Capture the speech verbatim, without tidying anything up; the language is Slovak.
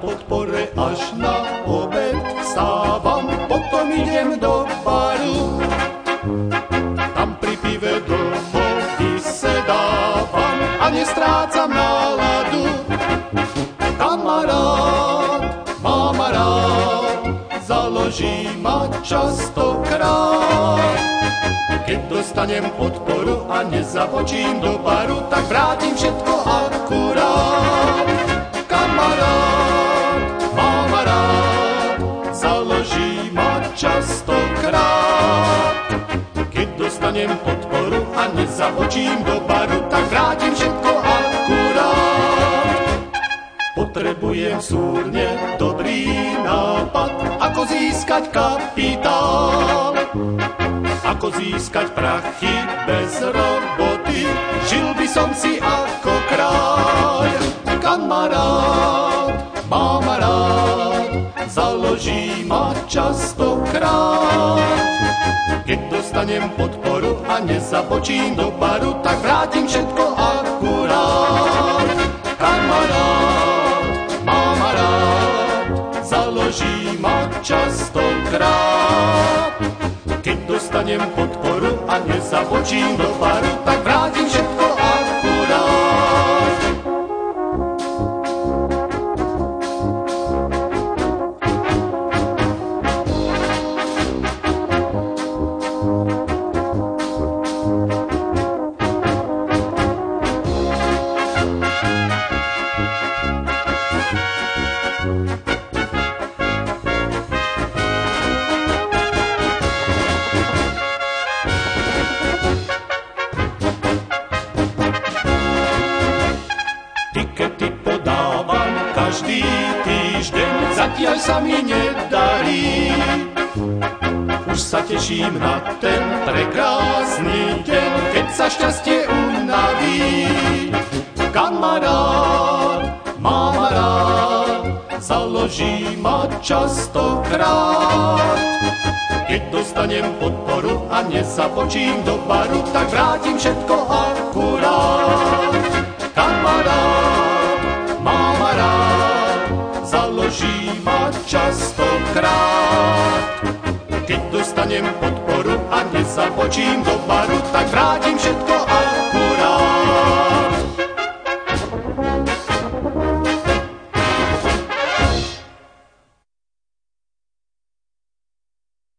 podpore až na obed vstávam, potom idem do baru. Tam pri pive dlho vysedávam a nestrácam náladu. Kamarát, máma rád, založí ma častokrát. Keď dostanem podporu a nezabočím do baru, tak vrátim všetko akurát. Kamarát, máma rád, založí ma častokrát. Keď dostanem podporu a nezabočím do baru, tak vrátim všetko akurát. Potrebujem súrne dobrý nápad, ako získať kapitál. Ako získať prachy bez roboty, žil by som si ako kráľ. Kamarát, máma rád, založí ma častokrát. Keď dostanem podporu a nezabočím do baru, tak vrátim všetko akurát. Kamarát, máma rád, založí ma častokrát. Keď dostanem podporu a nezabočím do baru, tak vrátim všetko akurát. Tikety podávam každý týždeň, zatiaľ sa mi nedarí. Už sa teším na ten prekrásny deň, keď sa šťastie unaví. Kamarát, máma rád, založí ma častokrát. Keď dostanem podporu a nezabočím do baru, tak vrátim všetko akurát. Kamarát, máma rád, založí ma častokrát. Keď dostanem podporu a nezabočím do baru, tak vrátim všetko